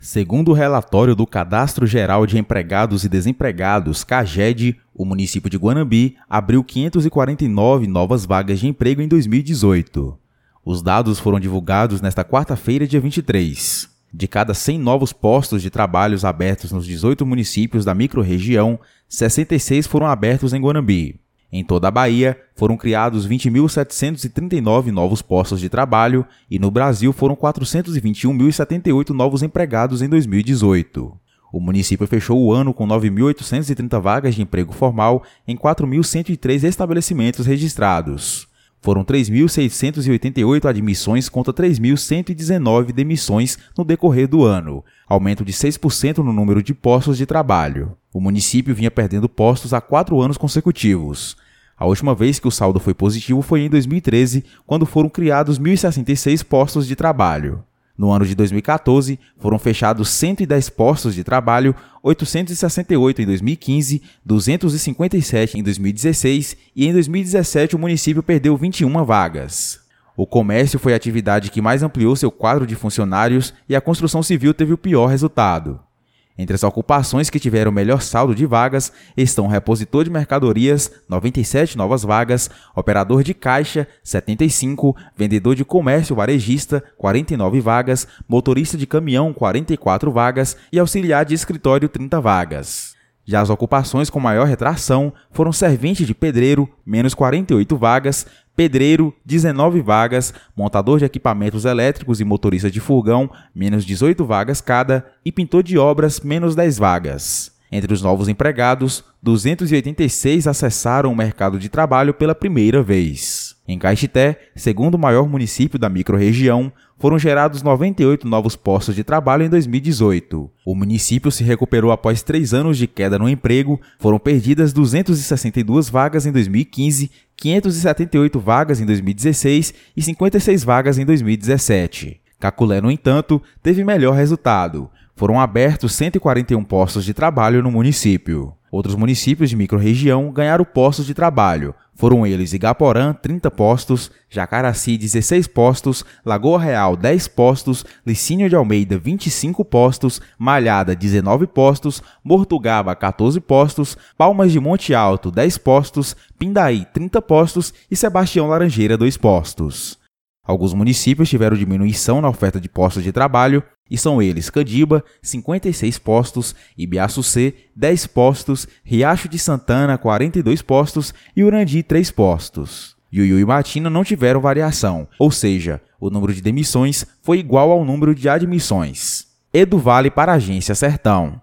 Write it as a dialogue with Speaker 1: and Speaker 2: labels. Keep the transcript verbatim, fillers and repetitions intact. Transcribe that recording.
Speaker 1: Segundo o relatório do Cadastro Geral de Empregados e Desempregados, CAGED, o município de Guanambi abriu quinhentas e quarenta e nove novas vagas de emprego em dois mil e dezoito. Os dados foram divulgados nesta quarta-feira, dia vinte e três. De cada cem novos postos de trabalho abertos nos dezoito municípios da microrregião, sessenta e seis foram abertos em Guanambi. Em toda a Bahia, foram criados vinte mil setecentos e trinta e nove novos postos de trabalho e no Brasil foram quatrocentos e vinte e um mil e setenta e oito novos empregados em dois mil e dezoito. O município fechou o ano com nove mil oitocentas e trinta vagas de emprego formal em quatro mil cento e três estabelecimentos registrados. Foram três mil seiscentas e oitenta e oito admissões contra três mil cento e dezenove demissões no decorrer do ano, aumento de seis por cento no número de postos de trabalho. O município vinha perdendo postos há quatro anos consecutivos. A última vez que o saldo foi positivo foi em dois mil e treze, quando foram criados mil e sessenta e seis postos de trabalho. No ano de dois mil e quatorze, foram fechados cento e dez postos de trabalho, oitocentos e sessenta e oito em dois mil e quinze, duzentos e cinquenta e sete em dois mil e dezesseis e em dois mil e dezessete o município perdeu vinte e uma vagas. O comércio foi a atividade que mais ampliou seu quadro de funcionários e a construção civil teve o pior resultado. Entre as ocupações que tiveram o melhor saldo de vagas estão repositor de mercadorias, noventa e sete novas vagas, operador de caixa, setenta e cinco, vendedor de comércio varejista, quarenta e nove vagas, motorista de caminhão, quarenta e quatro vagas e auxiliar de escritório, trinta vagas. Já as ocupações com maior retração foram servente de pedreiro, menos quarenta e oito vagas, pedreiro, dezenove vagas, montador de equipamentos elétricos e motorista de furgão, menos dezoito vagas cada, e pintor de obras, menos dez vagas. Entre os novos empregados, duzentos e oitenta e seis acessaram o mercado de trabalho pela primeira vez. Em Caetité, segundo o maior município da microrregião, foram gerados noventa e oito novos postos de trabalho em dois mil e dezoito. O município se recuperou após três anos de queda no emprego, foram perdidas duzentas e sessenta e duas vagas em dois mil e quinze, quinhentas e setenta e oito vagas em dois mil e dezesseis e cinquenta e seis vagas em dois mil e dezessete. Caculé, no entanto, teve melhor resultado. Foram abertos cento e quarenta e um postos de trabalho no município. Outros municípios de microrregião ganharam postos de trabalho. Foram eles Igaporã, trinta postos, Jacaraci, dezesseis postos, Lagoa Real, dez postos, Licínio de Almeida, vinte e cinco postos, Malhada, dezenove postos, Mortugaba, quatorze postos, Palmas de Monte Alto, dez postos, Pindaí, trinta postos e Sebastião Laranjeira, dois postos. Alguns municípios tiveram diminuição na oferta de postos de trabalho, e são eles Candiba, cinquenta e seis postos, Ibiaçucê, dez postos, Riacho de Santana, quarenta e dois postos e Urandi, três postos. Iuiú e Matina não tiveram variação, ou seja, o número de demissões foi igual ao número de admissões. Edu Vale para a Agência Sertão.